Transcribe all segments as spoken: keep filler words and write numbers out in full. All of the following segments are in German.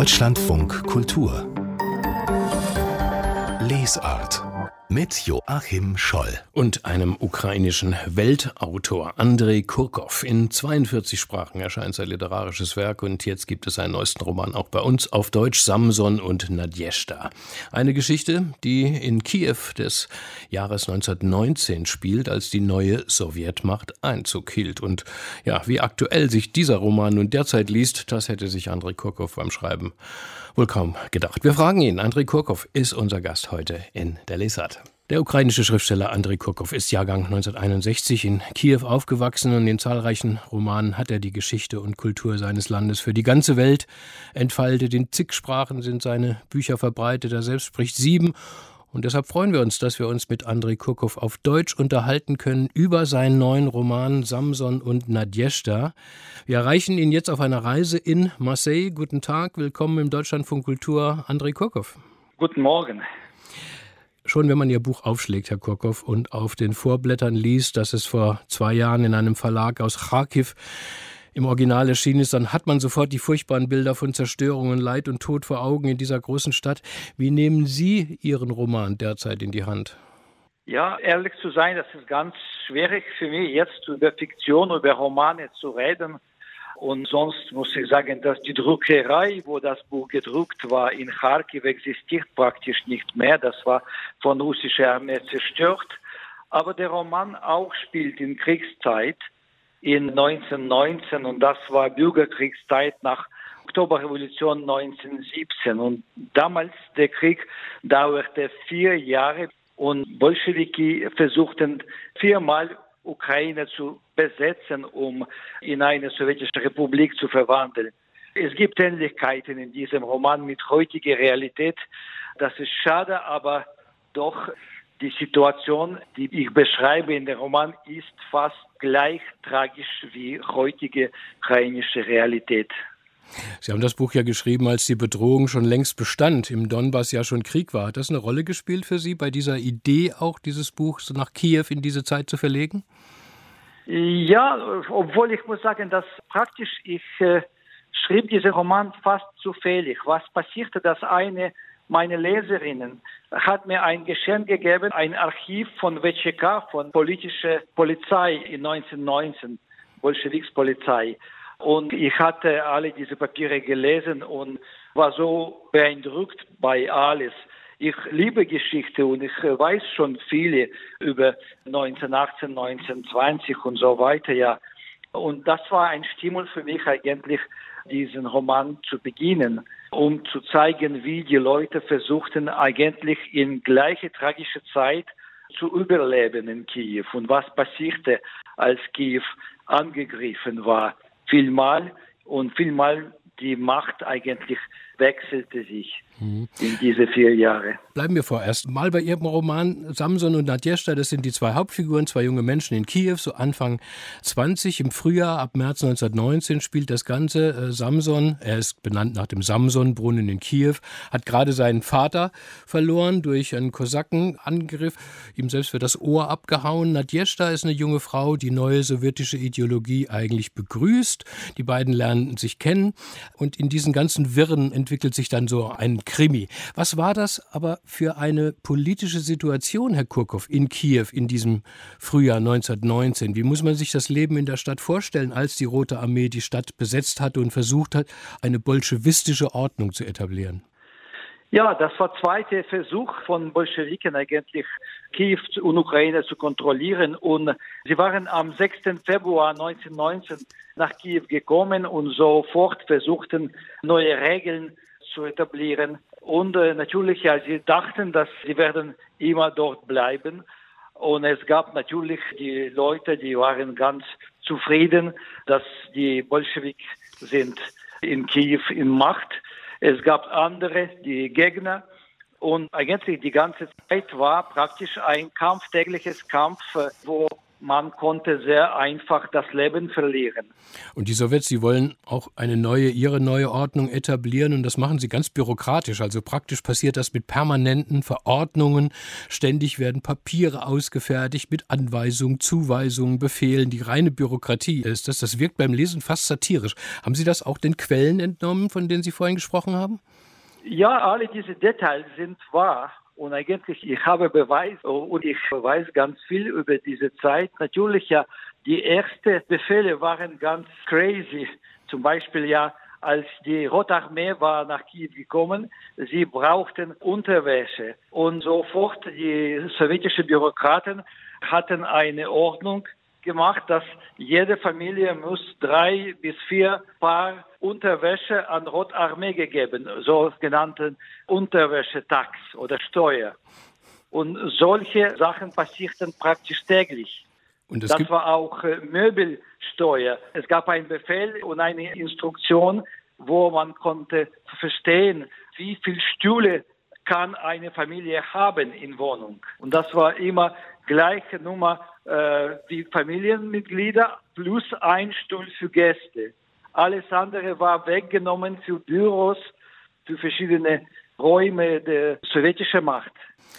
Deutschlandfunk Kultur Lesart mit Joachim Scholl und einem ukrainischen Weltautor, Andrei Kurkow. In zweiundvierzig Sprachen erscheint sein literarisches Werk und jetzt gibt es seinen neuesten Roman auch bei uns auf Deutsch, Samson und Nadjeshda. Eine Geschichte, die in Kiew des Jahres neunzehnhundertneunzehn spielt, als die neue Sowjetmacht Einzug hielt. Und ja, wie aktuell sich dieser Roman nun derzeit liest, das hätte sich Andrei Kurkow beim Schreiben wohl kaum gedacht. Wir fragen ihn. Andrei Kurkow ist unser Gast heute in der Lesart. Der ukrainische Schriftsteller Andrei Kurkow ist Jahrgang neunzehnhunderteinundsechzig in Kiew aufgewachsen und in zahlreichen Romanen hat er die Geschichte und Kultur seines Landes für die ganze Welt entfaltet. In zig Sprachen sind seine Bücher verbreitet. Er selbst spricht sieben. Und deshalb freuen wir uns, dass wir uns mit Andrei Kurkow auf Deutsch unterhalten können über seinen neuen Roman Samson und Nadjeshda. Wir erreichen ihn jetzt auf einer Reise in Marseille. Guten Tag, willkommen im Deutschlandfunk Kultur, Andrei Kurkow. Guten Morgen. Schon wenn man Ihr Buch aufschlägt, Herr Kurkow, und auf den Vorblättern liest, dass es vor zwei Jahren in einem Verlag aus Charkiw im Original erschienen ist, dann hat man sofort die furchtbaren Bilder von Zerstörungen, Leid und Tod vor Augen in dieser großen Stadt. Wie nehmen Sie Ihren Roman derzeit in die Hand? Ja, ehrlich zu sein, das ist ganz schwierig für mich, jetzt über Fiktion, über Romane zu reden. Und sonst muss ich sagen, dass die Druckerei, wo das Buch gedruckt war, in Charkiw existiert praktisch nicht mehr. Das war von russischer Armee zerstört. Aber der Roman auch spielt in Kriegszeit. In neunzehnhundertneunzehn und das war Bürgerkriegszeit nach Oktoberrevolution neunzehnhundertsiebzehn. Und damals der Krieg dauerte vier Jahre und Bolschewiki versuchten viermal Ukraine zu besetzen, um in eine sowjetische Republik zu verwandeln. Es gibt Ähnlichkeiten in diesem Roman mit heutiger Realität. Das ist schade, aber doch die Situation, die ich beschreibe in dem Roman, ist fast gleich tragisch wie heutige ukrainische Realität. Sie haben das Buch ja geschrieben, als die Bedrohung schon längst bestand, im Donbass ja schon Krieg war. Hat das eine Rolle gespielt für Sie bei dieser Idee, auch dieses Buch nach Kiew in diese Zeit zu verlegen? Ja, obwohl ich muss sagen, dass praktisch ich äh, schrieb diesen Roman fast zufällig. Was passierte, dass eine meine Leserinnen hat mir ein Geschenk gegeben, ein Archiv von W C K, von politischer Polizei in neunzehnhundertneunzehn, Bolschewikspolizei. Und ich hatte alle diese Papiere gelesen und war so beeindruckt bei alles. Ich liebe Geschichte und ich weiß schon viele über neunzehnhundertachtzehn, neunzehnhundertzwanzig und so weiter, ja. Und das war ein Stimul für mich eigentlich, diesen Roman zu beginnen, um zu zeigen, wie die Leute versuchten, eigentlich in gleiche tragische Zeit zu überleben in Kiew. Und was passierte, als Kiew angegriffen war. Vielmal und vielmal die Macht eigentlich wechselte sich mhm. in diese vier Jahre. Bleiben wir vorerst mal bei Ihrem Roman Samson und Nadjeshda. Das sind die zwei Hauptfiguren, zwei junge Menschen in Kiew, so Anfang zwanzig. Im Frühjahr, ab März neunzehnhundertneunzehn, spielt das Ganze. Äh, Samson, er ist benannt nach dem Samson-Brunnen in Kiew, hat gerade seinen Vater verloren durch einen Kosakenangriff. Ihm selbst wird das Ohr abgehauen. Nadjeshda ist eine junge Frau, die neue sowjetische Ideologie eigentlich begrüßt. Die beiden lernen sich kennen und in diesen ganzen Wirren entwickelt sich dann so ein Krimi. Was war das aber für eine politische Situation, Herr Kurkow, in Kiew in diesem Frühjahr neunzehnhundertneunzehn? Wie muss man sich das Leben in der Stadt vorstellen, als die Rote Armee die Stadt besetzt hatte und versucht hat, eine bolschewistische Ordnung zu etablieren? Ja, das war der zweite Versuch von Bolschewiken eigentlich, Kiew und Ukraine zu kontrollieren. Und sie waren am sechsten Februar neunzehnhundertneunzehn nach Kiew gekommen und sofort versuchten, neue Regeln zu etablieren. Und äh, natürlich, ja, sie dachten, dass sie werden immer dort bleiben. Und es gab natürlich die Leute, die waren ganz zufrieden, dass die Bolschewik sind in Kiew in Macht. Es gab andere, die Gegner. Und eigentlich die ganze Zeit war praktisch ein Kampf, tägliches Kampf, wo man konnte sehr einfach das Leben verlieren. Und die Sowjets, sie wollen auch eine neue, ihre neue Ordnung etablieren und das machen sie ganz bürokratisch. Also praktisch passiert das mit permanenten Verordnungen. Ständig werden Papiere ausgefertigt mit Anweisungen, Zuweisungen, Befehlen. Die reine Bürokratie ist das. Das wirkt beim Lesen fast satirisch. Haben Sie das auch den Quellen entnommen, von denen Sie vorhin gesprochen haben? Ja, alle diese Details sind wahr. Und eigentlich, ich habe Beweis und ich weiß ganz viel über diese Zeit. Natürlich, ja, die ersten Befehle waren ganz crazy. Zum Beispiel, ja, als die Rote Armee war nach Kiew gekommen, sie brauchten Unterwäsche. Und sofort die sowjetischen Bürokraten hatten eine Ordnung gemacht, dass jede Familie muss drei bis vier Paar Unterwäsche an Rote Armee gegeben, sogenannten Unterwäschetax oder Steuer. Und solche Sachen passierten praktisch täglich. Und das war auch äh, Möbelsteuer. Es gab einen Befehl und eine Instruktion, wo man konnte verstehen, wie viele Stühle kann eine Familie haben in Wohnung. Und das war immer gleiche Nummer äh, wie Familienmitglieder plus ein Stuhl für Gäste. Alles andere war weggenommen für Büros, für verschiedene Räume der sowjetischen Macht.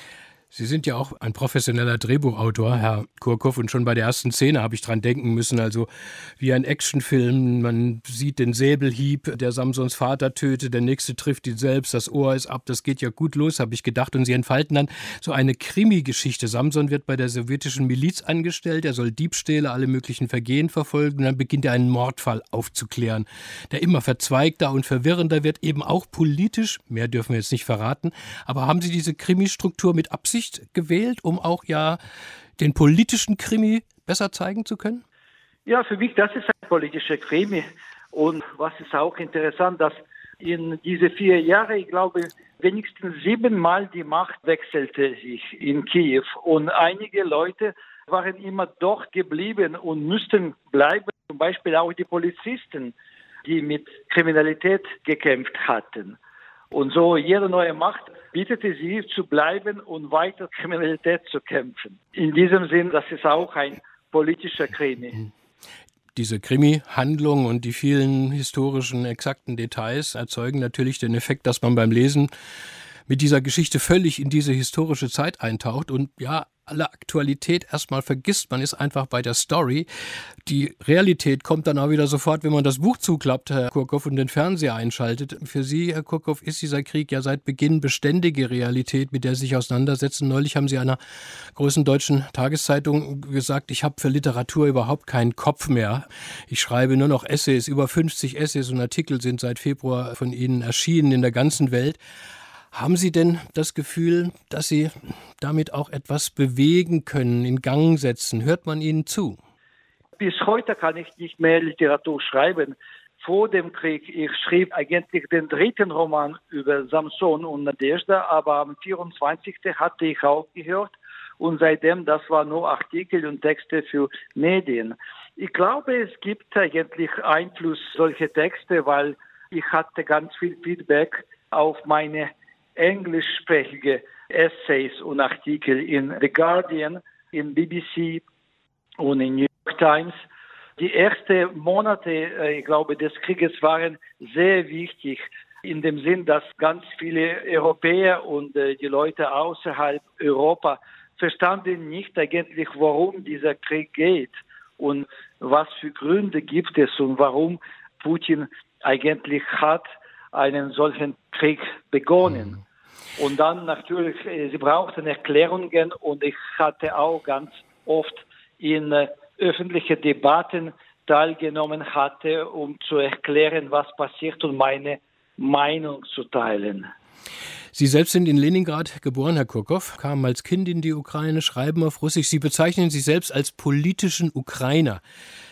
Sie sind ja auch ein professioneller Drehbuchautor, Herr Kurkow, und schon bei der ersten Szene habe ich dran denken müssen, also wie ein Actionfilm, man sieht den Säbelhieb, der Samsons Vater tötet, der nächste trifft ihn selbst, das Ohr ist ab, das geht ja gut los, habe ich gedacht, und Sie entfalten dann so eine Krimi-Geschichte. Samson wird bei der sowjetischen Miliz angestellt, er soll Diebstähle, alle möglichen Vergehen verfolgen, und dann beginnt er einen Mordfall aufzuklären, der immer verzweigter und verwirrender wird, eben auch politisch, mehr dürfen wir jetzt nicht verraten, aber haben Sie diese Krimi-Struktur mit Absicht gewählt, um auch ja den politischen Krimi besser zeigen zu können? Ja, für mich, das ist ein politischer Krimi. Und was ist auch interessant, dass in diese vier Jahre, ich glaube, wenigstens siebenmal die Macht wechselte sich in Kiew. Und einige Leute waren immer dort geblieben und müssten bleiben. Zum Beispiel auch die Polizisten, die mit Kriminalität gekämpft hatten. Und so jede neue Macht bietete sie zu bleiben und weiter Kriminalität zu kämpfen. In diesem Sinn, das ist auch ein politischer Krimi. Diese Krimi-Handlung und die vielen historischen, exakten Details erzeugen natürlich den Effekt, dass man beim Lesen mit dieser Geschichte völlig in diese historische Zeit eintaucht und ja, alle Aktualität erstmal vergisst. Man ist einfach bei der Story. Die Realität kommt dann auch wieder sofort, wenn man das Buch zuklappt, Herr Kurkow, und den Fernseher einschaltet. Für Sie, Herr Kurkow, ist dieser Krieg ja seit Beginn beständige Realität, mit der Sie sich auseinandersetzen. Neulich haben Sie einer großen deutschen Tageszeitung gesagt, ich habe für Literatur überhaupt keinen Kopf mehr. Ich schreibe nur noch Essays. Über fünfzig Essays und Artikel sind seit Februar von Ihnen erschienen in der ganzen Welt. Haben Sie denn das Gefühl, dass Sie damit auch etwas bewegen können, in Gang setzen? Hört man Ihnen zu? Bis heute kann ich nicht mehr Literatur schreiben. Vor dem Krieg, ich schrieb eigentlich den dritten Roman über Samson und Nadezhda, aber am vierundzwanzigsten hatte ich aufgehört und seitdem, das war nur Artikel und Texte für Medien. Ich glaube, es gibt eigentlich Einfluss solche Texte, weil ich hatte ganz viel Feedback auf meine englischsprachige Essays und Artikel in The Guardian, in B B C und in New York Times. Die ersten Monate, ich glaube, des Krieges waren sehr wichtig, in dem Sinn, dass ganz viele Europäer und die Leute außerhalb Europa verstanden nicht eigentlich, warum dieser Krieg geht und was für Gründe gibt es und warum Putin eigentlich hat einen solchen Krieg begonnen. Und dann natürlich, sie brauchten Erklärungen und ich hatte auch ganz oft in äh, öffentliche Debatten teilgenommen hatte, um zu erklären, was passiert und meine Meinung zu teilen. Sie selbst sind in Leningrad geboren, Herr Kurkow, kamen als Kind in die Ukraine, schreiben auf Russisch. Sie bezeichnen sich selbst als politischen Ukrainer.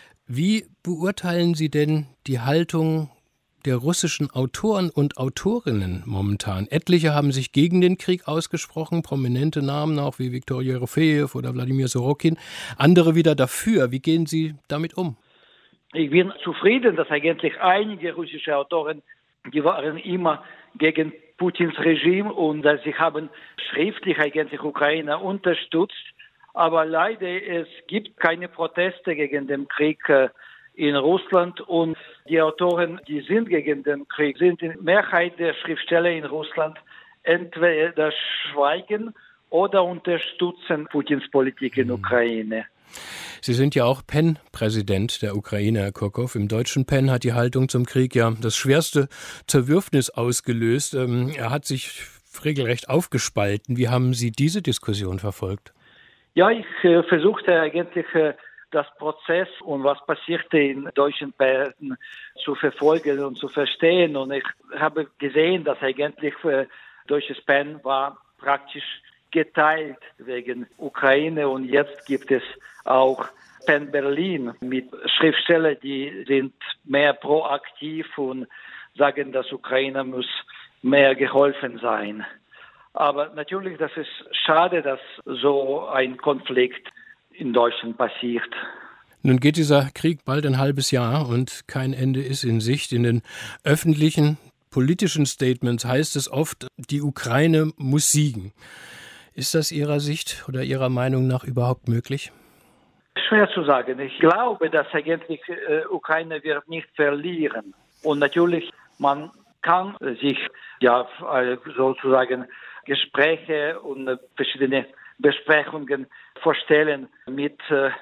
Wie beurteilen Sie denn die Haltung der russischen Autoren und Autorinnen momentan? Etliche haben sich gegen den Krieg ausgesprochen, prominente Namen auch wie Viktor Jerofejew oder Wladimir Sorokin, andere wieder dafür. Wie gehen Sie damit um? Ich bin zufrieden, dass eigentlich einige russische Autoren, die waren immer gegen Putins Regime und äh, sie haben schriftlich eigentlich Ukrainer unterstützt, Aber leider, es gibt keine Proteste gegen den Krieg in Russland und die Autoren, die sind gegen den Krieg, sind in Mehrheit der Schriftsteller in Russland entweder schweigen oder unterstützen Putins Politik in Ukraine. Sie sind ja auch P E N-Präsident der Ukraine, Herr Kurkow. Im deutschen P E N hat die Haltung zum Krieg ja das schwerste Zerwürfnis ausgelöst. Er hat sich regelrecht aufgespalten. Wie haben Sie diese Diskussion verfolgt? Ja, ich äh, versuchte eigentlich äh, das Prozess und was passierte in deutschen P E N zu verfolgen und zu verstehen. Und ich habe gesehen, dass eigentlich äh, deutsches P E N war praktisch geteilt wegen Ukraine. Und jetzt gibt es auch P E N Berlin mit Schriftstellern, die sind mehr proaktiv und sagen, dass Ukraine muss mehr geholfen sein. Aber natürlich, das ist schade, dass so ein Konflikt in Deutschland passiert. Nun geht dieser Krieg bald ein halbes Jahr und kein Ende ist in Sicht. In den öffentlichen politischen Statements heißt es oft, die Ukraine muss siegen. Ist das Ihrer Sicht oder Ihrer Meinung nach überhaupt möglich? Schwer zu sagen. Ich glaube, dass eigentlich äh, Ukraine wird nicht verlieren. Und natürlich, man kann sich ja sozusagen Gespräche und äh, verschiedene Besprechungen vorstellen mit äh,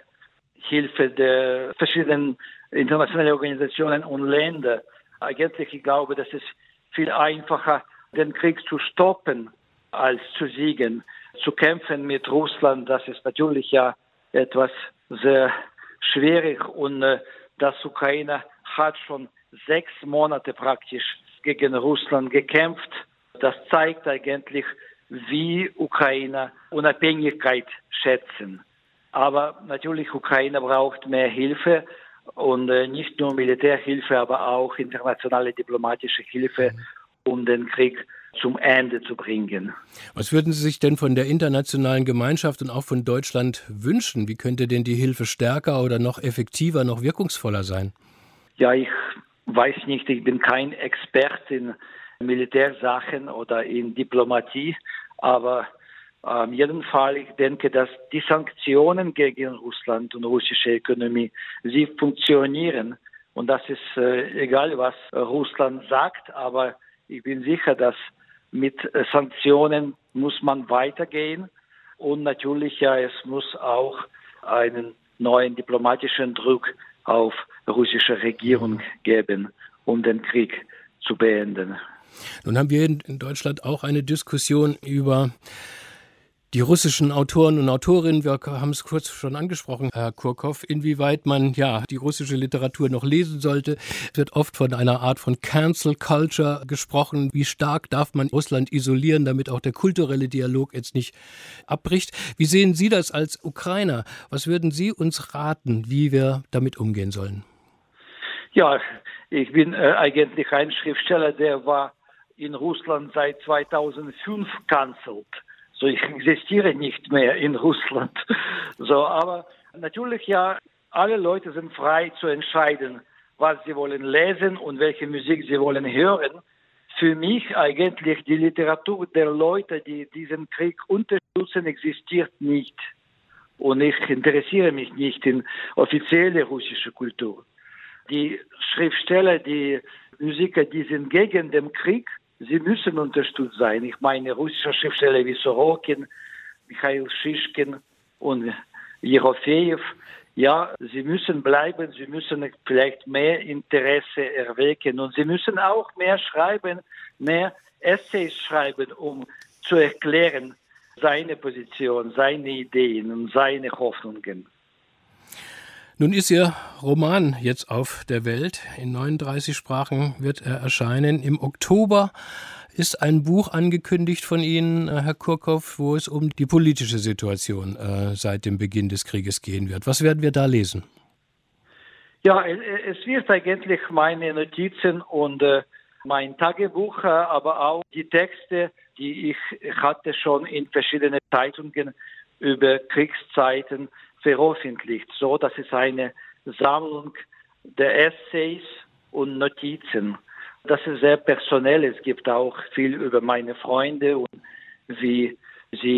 Hilfe der verschiedenen internationalen Organisationen und Länder. Eigentlich, ich glaube, dass es viel einfacher, den Krieg zu stoppen, als zu siegen. Zu kämpfen mit Russland, das ist natürlich ja etwas sehr schwierig und äh, das Ukraine hat schon sechs Monate praktisch gegen Russland gekämpft. Das zeigt eigentlich, wie Ukrainer Unabhängigkeit schätzen. Aber natürlich, Ukraine braucht mehr Hilfe und äh, nicht nur Militärhilfe, aber auch internationale diplomatische Hilfe, um den Krieg zum Ende zu bringen. Was würden Sie sich denn von der internationalen Gemeinschaft und auch von Deutschland wünschen? Wie könnte denn die Hilfe stärker oder noch effektiver, noch wirkungsvoller sein? Ja, ich weiß nicht, ich bin kein Experte in Militärsachen oder in Diplomatie, aber auf jeden Fall, ich denke, dass die Sanktionen gegen Russland und russische Ökonomie, sie funktionieren. Und das ist äh, egal, was Russland sagt, aber ich bin sicher, dass mit Sanktionen muss man weitergehen und natürlich ja, es muss auch einen neuen diplomatischen Druck auf russische Regierung geben, um den Krieg zu beenden. Nun haben wir in Deutschland auch eine Diskussion über die russischen Autoren und Autorinnen. Wir haben es kurz schon angesprochen, Herr Kurkow, inwieweit man ja die russische Literatur noch lesen sollte. Es wird oft von einer Art von Cancel Culture gesprochen. Wie stark darf man Russland isolieren, damit auch der kulturelle Dialog jetzt nicht abbricht? Wie sehen Sie das als Ukrainer? Was würden Sie uns raten, wie wir damit umgehen sollen? Ja, ich bin äh, eigentlich ein Schriftsteller, der war in Russland seit zweitausendfünf cancelled. So, ich existiere nicht mehr in Russland. So, aber natürlich ja, alle Leute sind frei zu entscheiden, was sie wollen lesen und welche Musik sie wollen hören. Für mich eigentlich die Literatur der Leute, die diesen Krieg unterstützen, existiert nicht. Und ich interessiere mich nicht in offizielle russische Kultur. Die Schriftsteller, die Musiker, die sind gegen den Krieg, sie müssen unterstützt sein. Ich meine, russische Schriftsteller wie Sorokin, Michail Schischkin und Jerofejew, ja, sie müssen bleiben, sie müssen vielleicht mehr Interesse erwecken und sie müssen auch mehr schreiben, mehr Essays schreiben, um zu erklären seine Position, seine Ideen und seine Hoffnungen. Nun ist Ihr Roman jetzt auf der Welt. In neununddreißig Sprachen wird er erscheinen. Im Oktober ist ein Buch angekündigt von Ihnen, Herr Kurkow, wo es um die politische Situation äh, seit dem Beginn des Krieges gehen wird. Was werden wir da lesen? Ja, es wird eigentlich meine Notizen und äh, mein Tagebuch, äh, aber auch die Texte, die ich hatte schon in verschiedenen Zeitungen über Kriegszeiten veröffentlicht, so dass es eine Sammlung der Essays und Notizen. Das ist sehr personell. Es gibt auch viel über meine Freunde und wie sie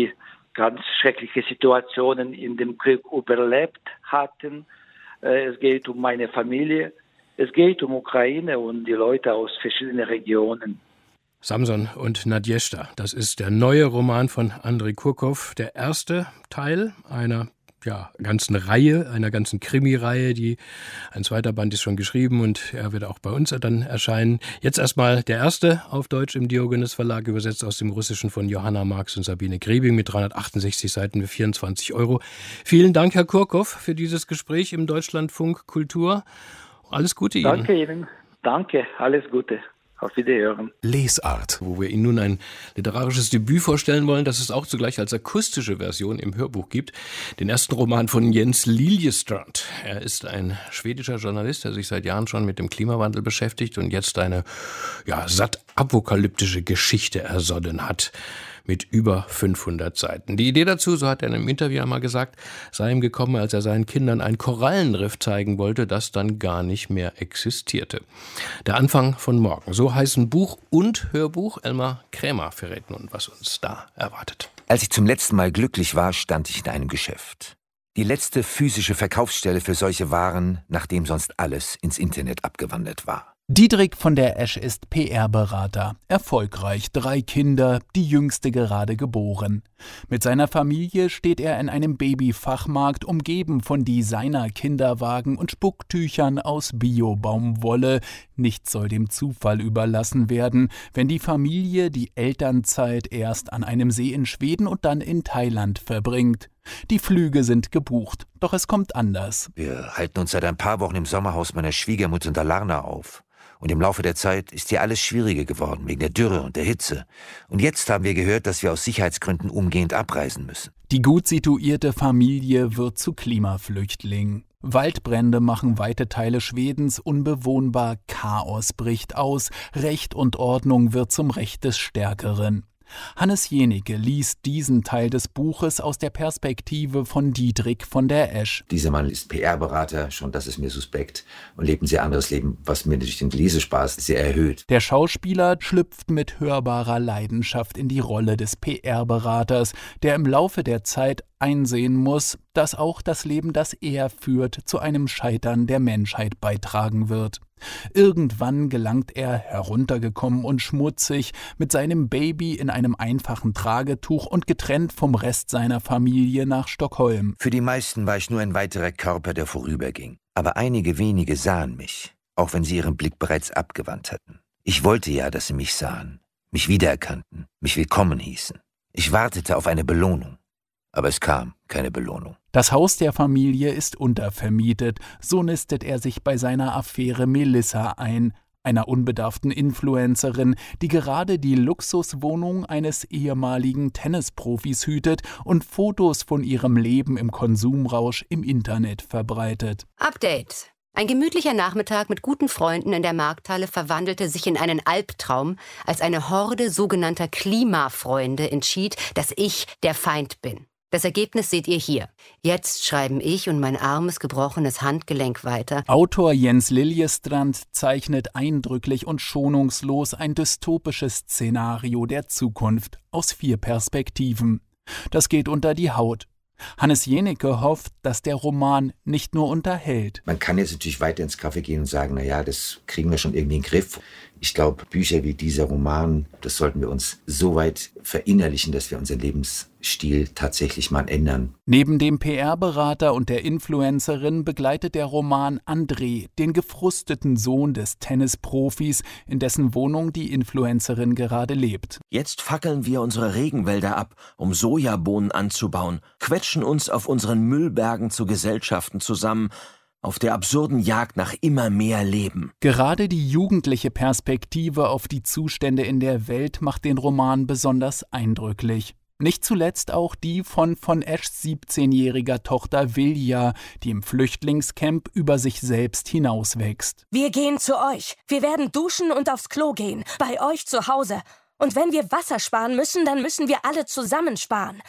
ganz schreckliche Situationen in dem Krieg überlebt hatten. Es geht um meine Familie, es geht um Ukraine und die Leute aus verschiedenen Regionen. Samson und Nadjeshda, das ist der neue Roman von Andrei Kurkow, der erste Teil einer ja, ganzen Reihe, einer ganzen Krimi-Reihe, die ein zweiter Band ist schon geschrieben und er wird auch bei uns dann erscheinen. Jetzt erstmal der erste auf Deutsch im Diogenes Verlag, übersetzt aus dem Russischen von Johanna Marx und Sabine Griebing mit dreihundertachtundsechzig Seiten für vierundzwanzig Euro. Vielen Dank, Herr Kurkow, für dieses Gespräch im Deutschlandfunk Kultur. Alles Gute Ihnen. Danke Ihnen. Danke, alles Gute. Auf Wiederhören. Lesart. Wo wir Ihnen nun ein literarisches Debüt vorstellen wollen, das es auch zugleich als akustische Version im Hörbuch gibt. Den ersten Roman von Jens Liljestrand. Er ist ein schwedischer Journalist, der sich seit Jahren schon mit dem Klimawandel beschäftigt und jetzt eine ja, satt apokalyptische Geschichte ersonnen hat. Mit über fünfhundert Seiten. Die Idee dazu, so hat er in einem Interview einmal gesagt, sei ihm gekommen, als er seinen Kindern ein Korallenriff zeigen wollte, das dann gar nicht mehr existierte. Der Anfang von morgen. So heißen Buch und Hörbuch. Elmar Krämer verrät nun, was uns da erwartet. Als ich zum letzten Mal glücklich war, stand ich in einem Geschäft. Die letzte physische Verkaufsstelle für solche Waren, nachdem sonst alles ins Internet abgewandert war. Dietrich von der Esch ist P R-Berater. Erfolgreich, drei Kinder, die jüngste gerade geboren. Mit seiner Familie steht er in einem Babyfachmarkt, umgeben von Designer-Kinderwagen und Spucktüchern aus Bio-Baumwolle. Nichts soll dem Zufall überlassen werden, wenn die Familie die Elternzeit erst an einem See in Schweden und dann in Thailand verbringt. Die Flüge sind gebucht, doch es kommt anders. Wir halten uns seit ein paar Wochen im Sommerhaus meiner Schwiegermutter in Dalarna auf. Und im Laufe der Zeit ist hier alles schwieriger geworden, wegen der Dürre und der Hitze. Und jetzt haben wir gehört, dass wir aus Sicherheitsgründen umgehend abreisen müssen. Die gut situierte Familie wird zu Klimaflüchtling. Waldbrände machen weite Teile Schwedens unbewohnbar, Chaos bricht aus, Recht und Ordnung wird zum Recht des Stärkeren. Hannes Jenicke liest diesen Teil des Buches aus der Perspektive von Dietrich von der Esch. Dieser Mann ist P R-Berater, schon das ist mir suspekt, und lebt ein sehr anderes Leben, was mir durch den Lesespaß sehr erhöht. Der Schauspieler schlüpft mit hörbarer Leidenschaft in die Rolle des P R-Beraters, der im Laufe der Zeit einsehen muss, dass auch das Leben, das er führt, zu einem Scheitern der Menschheit beitragen wird. Irgendwann gelangt er, heruntergekommen und schmutzig, mit seinem Baby in einem einfachen Tragetuch und getrennt vom Rest seiner Familie nach Stockholm. Für die meisten war ich nur ein weiterer Körper, der vorüberging. Aber einige wenige sahen mich, auch wenn sie ihren Blick bereits abgewandt hatten. Ich wollte ja, dass sie mich sahen, mich wiedererkannten, mich willkommen hießen. Ich wartete auf eine Belohnung. Aber es kam keine Belohnung. Das Haus der Familie ist untervermietet, so nistet er sich bei seiner Affäre Melissa ein, einer unbedarften Influencerin, die gerade die Luxuswohnung eines ehemaligen Tennisprofis hütet und Fotos von ihrem Leben im Konsumrausch im Internet verbreitet. Update. Ein gemütlicher Nachmittag mit guten Freunden in der Markthalle verwandelte sich in einen Albtraum, als eine Horde sogenannter Klimafreunde entschied, dass ich der Feind bin. Das Ergebnis seht ihr hier. Jetzt schreiben ich und mein armes, gebrochenes Handgelenk weiter. Autor Jens Liljestrand zeichnet eindrücklich und schonungslos ein dystopisches Szenario der Zukunft aus vier Perspektiven. Das geht unter die Haut. Hannes Jenicke hofft, dass der Roman nicht nur unterhält. Man kann jetzt natürlich weiter ins Café gehen und sagen, na ja, das kriegen wir schon irgendwie in den Griff. Ich glaube, Bücher wie dieser Roman, das sollten wir uns so weit verinnerlichen, dass wir unseren Lebensstil tatsächlich mal ändern. Neben dem P R-Berater und der Influencerin begleitet der Roman André, den gefrusteten Sohn des Tennisprofis, in dessen Wohnung die Influencerin gerade lebt. Jetzt fackeln wir unsere Regenwälder ab, um Sojabohnen anzubauen, quetschen uns auf unseren Müllbergen zu Gesellschaften zusammen, auf der absurden Jagd nach immer mehr Leben. Gerade die jugendliche Perspektive auf die Zustände in der Welt macht den Roman besonders eindrücklich. Nicht zuletzt auch die von von Eschs siebzehnjähriger Tochter Vilja, die im Flüchtlingscamp über sich selbst hinauswächst. Wir gehen zu euch. Wir werden duschen und aufs Klo gehen. Bei euch zu Hause. Und wenn wir Wasser sparen müssen, dann müssen wir alle zusammen sparen.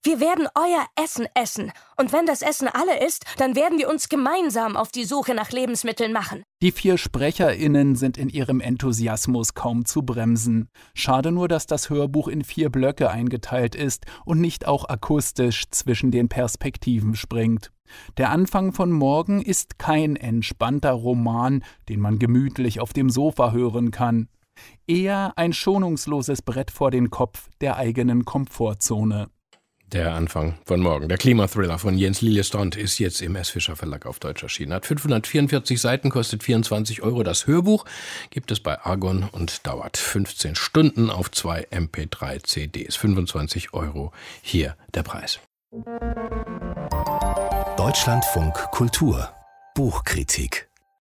Wir werden euer Essen essen. Und wenn das Essen alle ist, dann werden wir uns gemeinsam auf die Suche nach Lebensmitteln machen. Die vier SprecherInnen sind in ihrem Enthusiasmus kaum zu bremsen. Schade nur, dass das Hörbuch in vier Blöcke eingeteilt ist und nicht auch akustisch zwischen den Perspektiven springt. Der Anfang von Morgen ist kein entspannter Roman, den man gemütlich auf dem Sofa hören kann. Eher ein schonungsloses Brett vor den Kopf der eigenen Komfortzone. Der Anfang von morgen. Der Klimathriller von Jens Liljestrand ist jetzt im S. Fischer Verlag auf Deutsch erschienen. Hat fünfhundertvierundvierzig Seiten, kostet vierundzwanzig Euro. Das Hörbuch gibt es bei Argon und dauert fünfzehn Stunden auf zwei M P drei C Ds. fünfundzwanzig Euro hier der Preis. Deutschlandfunk Kultur Buchkritik.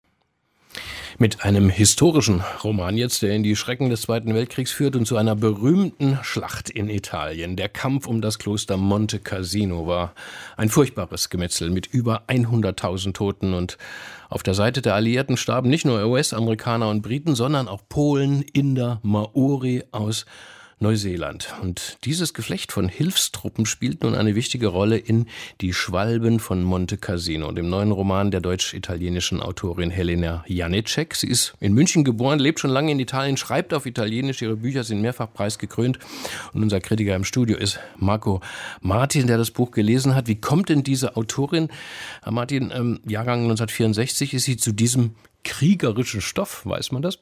Mit einem historischen Roman jetzt, der in die Schrecken des Zweiten Weltkriegs führt und zu einer berühmten Schlacht in Italien. Der Kampf um das Kloster Monte Cassino war ein furchtbares Gemetzel mit über hunderttausend Toten. Und auf der Seite der Alliierten starben nicht nur U S-Amerikaner und Briten, sondern auch Polen, Inder, Maori aus Neuseeland. Und dieses Geflecht von Hilfstruppen spielt nun eine wichtige Rolle in Die Schwalben von Monte Cassino, dem neuen Roman der deutsch-italienischen Autorin Helena Janicek. Sie ist in München geboren, lebt schon lange in Italien, schreibt auf Italienisch, ihre Bücher sind mehrfach preisgekrönt. Und unser Kritiker im Studio ist Marco Martin, der das Buch gelesen hat. Wie kommt denn diese Autorin, Herr Martin, ähm, Jahrgang neunzehnhundertvierundsechzig, ist sie zu diesem kriegerischen Stoff? Weiß man das?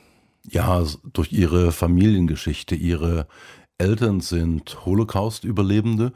Ja, durch ihre Familiengeschichte. Ihre Eltern sind Holocaust-Überlebende.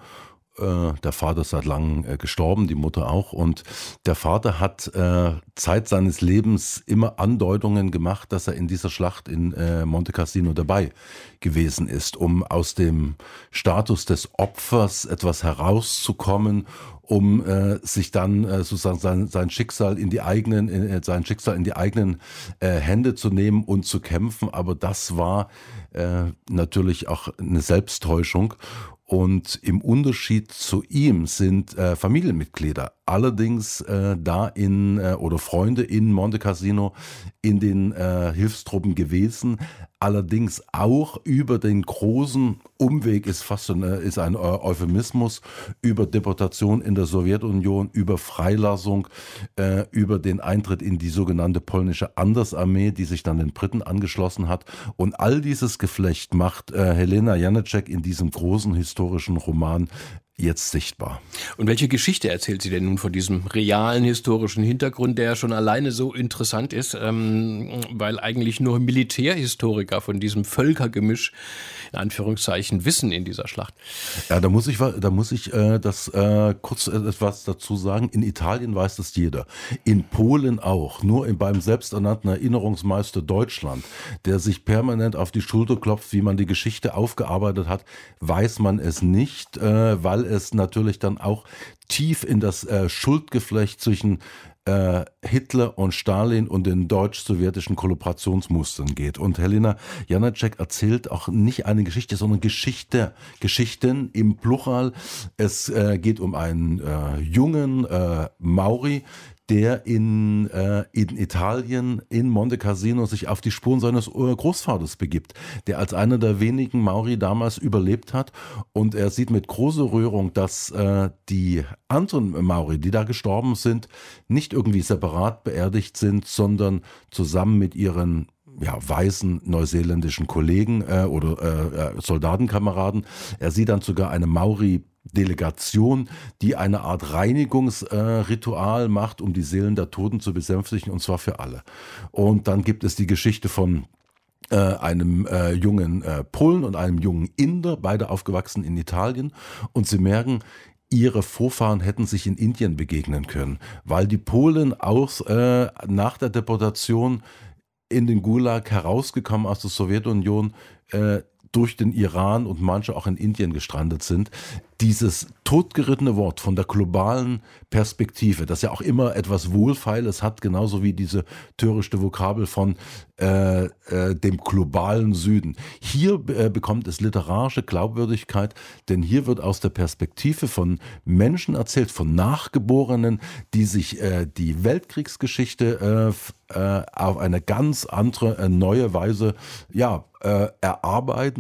Der Vater ist seit langem gestorben, die Mutter auch. Und der Vater hat äh, Zeit seines Lebens immer Andeutungen gemacht, dass er in dieser Schlacht in äh, Monte Cassino dabei gewesen ist, um aus dem Status des Opfers etwas herauszukommen, um äh, sich dann äh, sozusagen sein, sein Schicksal in die eigenen, äh, sein Schicksal in die eigenen äh, Hände zu nehmen und zu kämpfen. Aber das war äh, natürlich auch eine Selbsttäuschung. Und im Unterschied zu ihm sind äh, Familienmitglieder allerdings äh, da in äh, oder Freunde in Monte Cassino in den äh, Hilfstruppen gewesen. Allerdings auch über den großen Umweg, ist fast ein, ist ein Euphemismus, über Deportation in der Sowjetunion, über Freilassung, äh, über den Eintritt in die sogenannte polnische Andersarmee, die sich dann den Briten angeschlossen hat. Und all dieses Geflecht macht äh, Helena Janicek in diesem großen historischen Roman jetzt sichtbar. Und welche Geschichte erzählt sie denn nun von diesem realen historischen Hintergrund, der ja schon alleine so interessant ist, ähm, weil eigentlich nur Militärhistoriker von diesem Völkergemisch in Anführungszeichen wissen in dieser Schlacht? Ja, da muss ich, da muss ich äh, das äh, kurz etwas dazu sagen. In Italien weiß das jeder. In Polen auch. Nur in, beim selbsternannten Erinnerungsmeister Deutschland, der sich permanent auf die Schulter klopft, wie man die Geschichte aufgearbeitet hat, weiß man es nicht, äh, weil es natürlich dann auch tief in das äh, Schuldgeflecht zwischen äh, Hitler und Stalin und den deutsch-sowjetischen Kollaborationsmustern geht. Und Helena Janicek erzählt auch nicht eine Geschichte, sondern Geschichte, Geschichten im Plural. Es äh, geht um einen äh, jungen äh, Maori, der in, äh, in Italien, in Monte Cassino, sich auf die Spuren seines Großvaters begibt, der als einer der wenigen Maori damals überlebt hat. Und er sieht mit großer Rührung, dass äh, die anderen Maori, die da gestorben sind, nicht irgendwie separat beerdigt sind, sondern zusammen mit ihren ja, weißen neuseeländischen Kollegen äh, oder äh, Soldatenkameraden. Er sieht dann sogar eine Maori Delegation, die eine Art Reinigungsritual äh, macht, um die Seelen der Toten zu besänftigen, und zwar für alle. Und dann gibt es die Geschichte von äh, einem äh, jungen äh, Polen und einem jungen Inder, beide aufgewachsen in Italien, und sie merken, ihre Vorfahren hätten sich in Indien begegnen können, weil die Polen aus, äh, nach der Deportation in den Gulag herausgekommen aus der Sowjetunion, äh, durch den Iran und manche auch in Indien gestrandet sind. Dieses totgerittene Wort von der globalen Perspektive, das ja auch immer etwas Wohlfeiles hat, genauso wie diese törichte Vokabel von äh, äh, dem globalen Süden. Hier äh, bekommt es literarische Glaubwürdigkeit, denn hier wird aus der Perspektive von Menschen erzählt, von Nachgeborenen, die sich äh, die Weltkriegsgeschichte äh, äh, auf eine ganz andere, äh, neue Weise ja, äh, erarbeiten,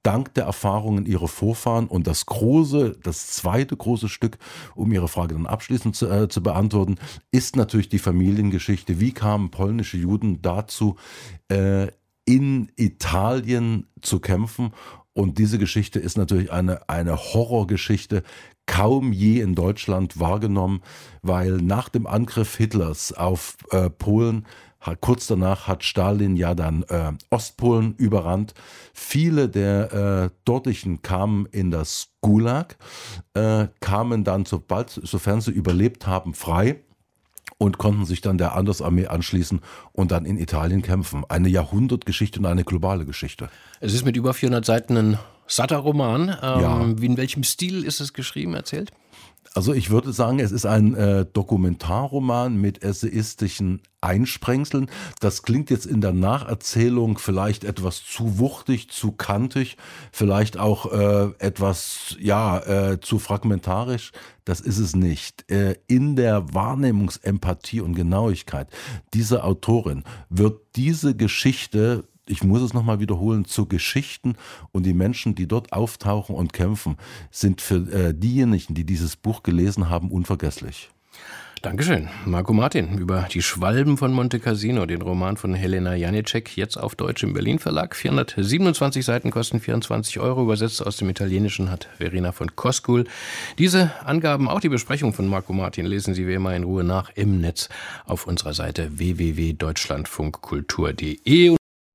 dank der Erfahrungen ihrer Vorfahren. Und das große, das zweite große Stück, um Ihre Frage dann abschließend zu, äh, zu beantworten, ist natürlich die Familiengeschichte. Wie kamen polnische Juden dazu, äh, in Italien zu kämpfen? Und diese Geschichte ist natürlich eine, eine Horrorgeschichte, kaum je in Deutschland wahrgenommen, weil nach dem Angriff Hitlers auf äh, Polen, kurz danach hat Stalin ja dann äh, Ostpolen überrannt. Viele der äh, dortigen kamen in das Gulag, äh, kamen dann, sobald, sofern sie überlebt haben, frei und konnten sich dann der Andersarmee anschließen und dann in Italien kämpfen. Eine Jahrhundertgeschichte und eine globale Geschichte. Es ist mit über vierhundert Seiten ein satter Roman. Ähm, ja. Wie, in welchem Stil ist es geschrieben, erzählt? Also ich würde sagen, es ist ein äh, Dokumentarroman mit essayistischen Einsprengseln. Das klingt jetzt in der Nacherzählung vielleicht etwas zu wuchtig, zu kantig, vielleicht auch äh, etwas ja äh, zu fragmentarisch. Das ist es nicht. Äh, in der Wahrnehmungsempathie und Genauigkeit dieser Autorin wird diese Geschichte, ich muss es nochmal wiederholen, zu Geschichten, und die Menschen, die dort auftauchen und kämpfen, sind für äh, diejenigen, die dieses Buch gelesen haben, unvergesslich. Dankeschön. Marco Martin über Die Schwalben von Monte Cassino, den Roman von Helena Janicek, jetzt auf Deutsch im Berlin Verlag. vierhundertsiebenundzwanzig Seiten kosten vierundzwanzig Euro, übersetzt aus dem Italienischen hat Verena von Koskul. Diese Angaben, auch die Besprechung von Marco Martin, lesen Sie wie immer in Ruhe nach im Netz auf unserer Seite w w w punkt deutschlandfunkkultur punkt d e.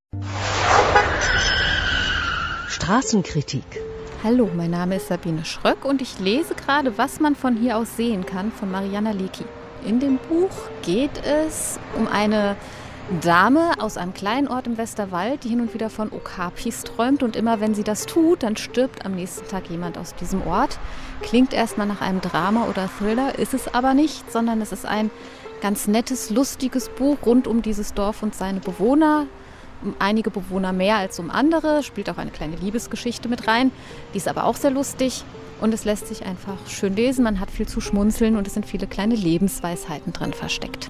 Straßenkritik. Hallo, mein Name ist Sabine Schröck und ich lese gerade Was man von hier aus sehen kann von Mariana Lecki. In dem Buch geht es um eine Dame aus einem kleinen Ort im Westerwald, die hin und wieder von Okapis träumt, und immer wenn sie das tut, dann stirbt am nächsten Tag jemand aus diesem Ort. Klingt erstmal nach einem Drama oder Thriller, ist es aber nicht, sondern es ist ein ganz nettes, lustiges Buch rund um dieses Dorf und seine Bewohner. Um einige Bewohner mehr als um andere, spielt auch eine kleine Liebesgeschichte mit rein. Die ist aber auch sehr lustig und es lässt sich einfach schön lesen. Man hat viel zu schmunzeln und es sind viele kleine Lebensweisheiten drin versteckt.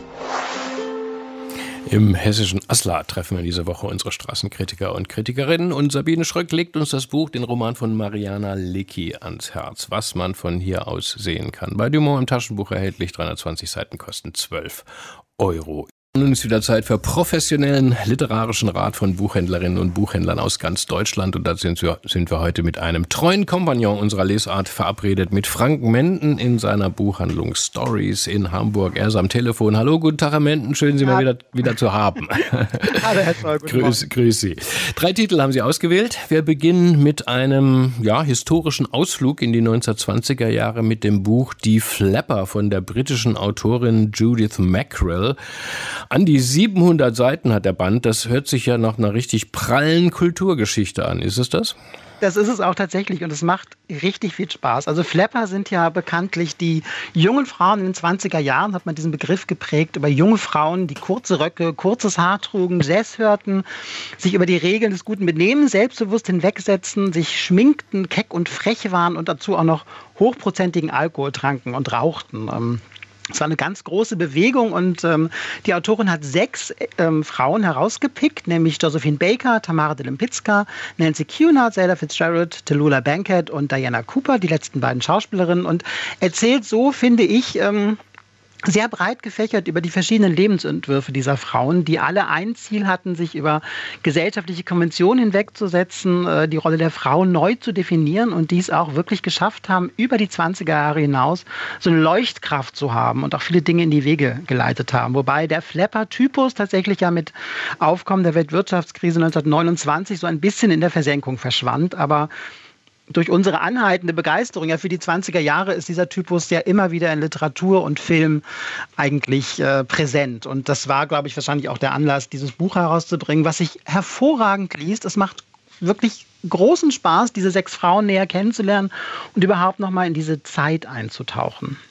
Im hessischen Aslar treffen wir diese Woche unsere Straßenkritiker und Kritikerinnen, und Sabine Schröck legt uns das Buch, den Roman von Mariana Lecki, ans Herz, Was man von hier aus sehen kann. Bei Dumont im Taschenbuch erhältlich, dreihundertzwanzig Seiten kosten zwölf Euro. Nun ist wieder Zeit für professionellen literarischen Rat von Buchhändlerinnen und Buchhändlern aus ganz Deutschland. Und da sind wir, sind wir heute mit einem treuen Kompagnon unserer Lesart verabredet, mit Frank Menden in seiner Buchhandlung Stories in Hamburg. Er ist am Telefon. Hallo, guten Tag, Herr Menden. Schön, Sie ja. mal wieder, wieder zu haben. Hallo, Herr Zoll, guten grüß, grüß Sie. Drei Titel haben Sie ausgewählt. Wir beginnen mit einem ja, historischen Ausflug in die neunzehnhundertzwanziger Jahre mit dem Buch Die Flapper von der britischen Autorin Judith Mackrell. An die siebenhundert Seiten hat der Band. Das hört sich ja nach einer richtig prallen Kulturgeschichte an. Ist es das? Das ist es auch tatsächlich, und es macht richtig viel Spaß. Also Flapper sind ja bekanntlich die jungen Frauen in den zwanziger Jahren, hat man diesen Begriff geprägt, über junge Frauen, die kurze Röcke, kurzes Haar trugen, Jazz hörten, sich über die Regeln des guten Benehmens selbstbewusst hinwegsetzten, sich schminkten, keck und frech waren und dazu auch noch hochprozentigen Alkohol tranken und rauchten. Ähm, Es war eine ganz große Bewegung, und ähm, die Autorin hat sechs ähm, Frauen herausgepickt, nämlich Josephine Baker, Tamara de Lempicka, Nancy Cunard, Zayda Fitzgerald, Tallulah Bankhead und Diana Cooper, die letzten beiden Schauspielerinnen, und erzählt so, finde ich, ähm, sehr breit gefächert über die verschiedenen Lebensentwürfe dieser Frauen, die alle ein Ziel hatten, sich über gesellschaftliche Konventionen hinwegzusetzen, die Rolle der Frau neu zu definieren, und dies auch wirklich geschafft haben, über die zwanziger Jahre hinaus so eine Leuchtkraft zu haben und auch viele Dinge in die Wege geleitet haben. Wobei der Flapper-Typus tatsächlich ja mit Aufkommen der Weltwirtschaftskrise neunzehnhundertneunundzwanzig so ein bisschen in der Versenkung verschwand, aber durch unsere anhaltende Begeisterung ja für die zwanziger Jahre ist dieser Typus ja immer wieder in Literatur und Film eigentlich äh, präsent. Und das war, glaube ich, wahrscheinlich auch der Anlass, dieses Buch herauszubringen, was sich hervorragend liest. Es macht wirklich großen Spaß, diese sechs Frauen näher kennenzulernen und überhaupt nochmal in diese Zeit einzutauchen.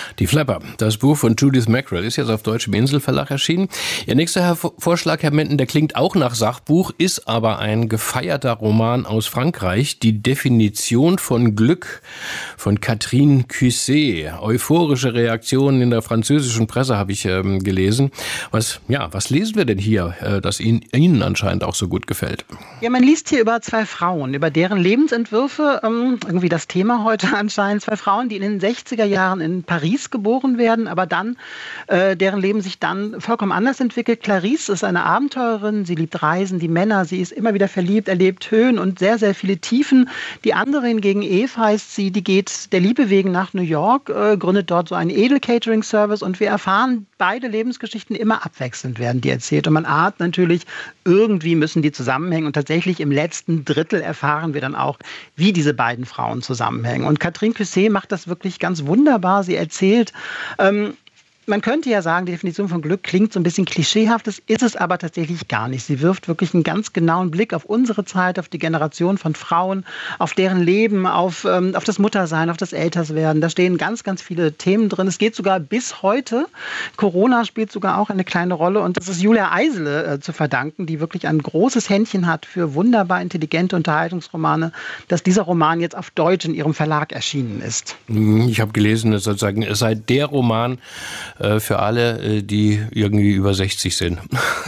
Die Flapper, das Buch von Judith Mackrell, ist jetzt auf Deutsch im Inselverlag erschienen. Ihr nächster Herr Vorschlag, Herr Menden, der klingt auch nach Sachbuch, ist aber ein gefeierter Roman aus Frankreich. Die Definition von Glück von Catherine Cusset. Euphorische Reaktionen in der französischen Presse habe ich ähm, gelesen. Was, ja, was lesen wir denn hier, äh, das Ihnen, Ihnen anscheinend auch so gut gefällt? Ja, man liest hier über zwei Frauen, über deren Lebensentwürfe, ähm, irgendwie das Thema heute anscheinend. Zwei Frauen, die in den sechziger Jahren in Paris geboren werden, aber dann, äh, deren Leben sich dann vollkommen anders entwickelt. Clarisse ist eine Abenteurerin, sie liebt Reisen, die Männer, sie ist immer wieder verliebt, erlebt Höhen und sehr, sehr viele Tiefen. Die andere hingegen, Eve heißt sie, die geht der Liebe wegen nach New York, äh, gründet dort so einen Edel-Catering-Service und wir erfahren, beide Lebensgeschichten immer abwechselnd werden die erzählt. Und man ahnt natürlich, irgendwie müssen die zusammenhängen und tatsächlich im letzten Drittel erfahren wir dann auch, wie diese beiden Frauen zusammenhängen. Und Catherine Cusset macht das wirklich ganz wunderbar. Sie erzählt, ähm, man könnte ja sagen, die Definition von Glück klingt so ein bisschen klischeehaft, das ist es aber tatsächlich gar nicht. Sie wirft wirklich einen ganz genauen Blick auf unsere Zeit, auf die Generation von Frauen, auf deren Leben, auf, ähm, auf das Muttersein, auf das Älterswerden. Da stehen ganz, ganz viele Themen drin. Es geht sogar bis heute. Corona spielt sogar auch eine kleine Rolle und das ist Julia Eisele äh, zu verdanken, die wirklich ein großes Händchen hat für wunderbar intelligente Unterhaltungsromane, dass dieser Roman jetzt auf Deutsch in ihrem Verlag erschienen ist. Ich habe gelesen, dass sozusagen es sei der Roman für alle, die irgendwie über sechzig sind.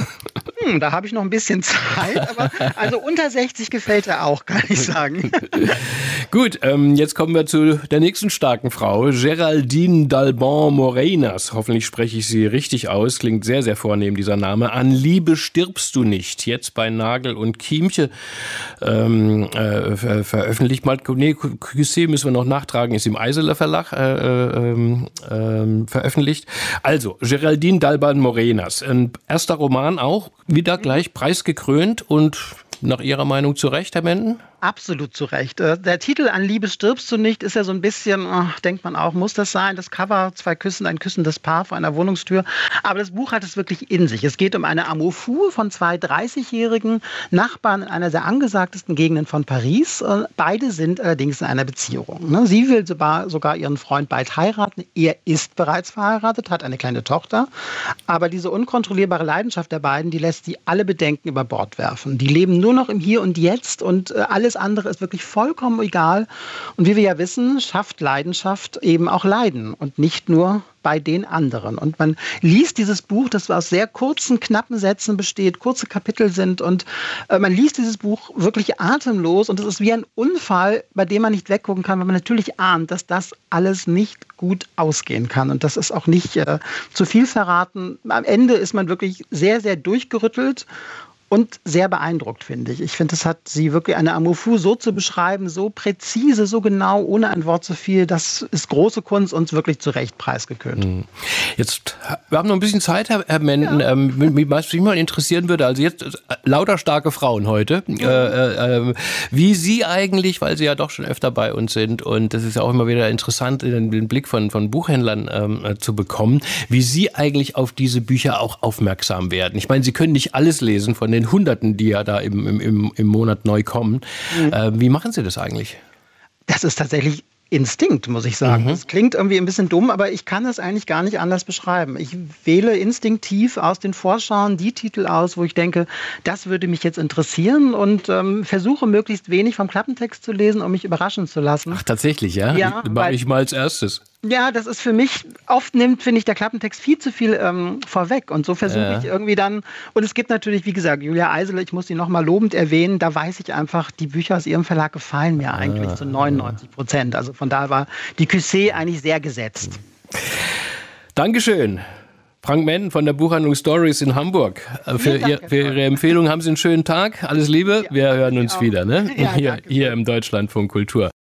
Hm, da habe ich noch ein bisschen Zeit, aber also unter sechzig gefällt er auch, kann ich sagen. Gut, ähm, jetzt kommen wir zu der nächsten starken Frau, Géraldine d'Alban Moreinas. Hoffentlich spreche ich sie richtig aus, klingt sehr, sehr vornehm, dieser Name. An Liebe stirbst du nicht, jetzt bei Nagel und Chiemche ähm, äh, ver veröffentlicht. Mal, nee, Cusset müssen wir noch nachtragen, ist im Eisele Verlag äh, äh, äh, veröffentlicht. Also, Géraldine d'Alban Moreinas, ein erster Roman auch, wieder gleich preisgekrönt und nach Ihrer Meinung zu Recht, Herr Menden? Absolut zu Recht. Der Titel An Liebe stirbst du nicht ist ja so ein bisschen, ach, denkt man auch, muss das sein? Das Cover, zwei Küssen, ein küssendes Paar vor einer Wohnungstür. Aber das Buch hat es wirklich in sich. Es geht um eine Amour fou von zwei dreißigjährigen Nachbarn in einer der angesagtesten Gegenden von Paris. Beide sind allerdings in einer Beziehung. Sie will sogar ihren Freund bald heiraten. Er ist bereits verheiratet, hat eine kleine Tochter. Aber diese unkontrollierbare Leidenschaft der beiden, die lässt sie alle Bedenken über Bord werfen. Die leben nur noch im Hier und Jetzt und alles andere ist wirklich vollkommen egal. Und wie wir ja wissen, schafft Leidenschaft eben auch Leiden und nicht nur bei den anderen. Und man liest dieses Buch, das aus sehr kurzen, knappen Sätzen besteht, kurze Kapitel sind und äh, man liest dieses Buch wirklich atemlos und es ist wie ein Unfall, bei dem man nicht weggucken kann, weil man natürlich ahnt, dass das alles nicht gut ausgehen kann. Und das ist auch nicht äh, zu viel verraten. Am Ende ist man wirklich sehr, sehr durchgerüttelt und sehr beeindruckt, finde ich. Ich finde, es hat sie wirklich, eine Amour fou so zu beschreiben, so präzise, so genau, ohne ein Wort zu viel, das ist große Kunst und wirklich zu Recht preisgekrönt. Jetzt, wir haben noch ein bisschen Zeit, Herr, Herr Menden. Ja. Ähm, was mich mal interessieren würde, also jetzt lauter starke Frauen heute, ja. äh, äh, wie Sie eigentlich, weil Sie ja doch schon öfter bei uns sind und das ist ja auch immer wieder interessant, den, den Blick von, von Buchhändlern ähm, zu bekommen, wie Sie eigentlich auf diese Bücher auch aufmerksam werden. Ich meine, Sie können nicht alles lesen von den den Hunderten, die ja da im, im, im Monat neu kommen. Mhm. Äh, wie machen Sie das eigentlich? Das ist tatsächlich Instinkt, muss ich sagen. Mhm. Das klingt irgendwie ein bisschen dumm, aber ich kann es eigentlich gar nicht anders beschreiben. Ich wähle instinktiv aus den Vorschauen die Titel aus, wo ich denke, das würde mich jetzt interessieren und ähm, versuche möglichst wenig vom Klappentext zu lesen, um mich überraschen zu lassen. Ach, tatsächlich, ja? Ja. Mache ich mal als erstes. Ja, das ist für mich, oft nimmt, finde ich, der Klappentext viel zu viel ähm, vorweg und so versuche ja. ich irgendwie dann, und es gibt natürlich, wie gesagt, Julia Eisele, ich muss sie nochmal lobend erwähnen, da weiß ich einfach, die Bücher aus ihrem Verlag gefallen mir eigentlich ah. zu neunundneunzig Prozent, also von daher war die Cusset eigentlich sehr gesetzt. Dankeschön. Frank Menden von der Buchhandlung Stories in Hamburg. Für, Dank, ihr, für Ihre Empfehlung haben Sie einen schönen Tag. Alles Liebe. Ja, wir hören uns wieder ne? ja, hier, hier im Deutschlandfunk Kultur.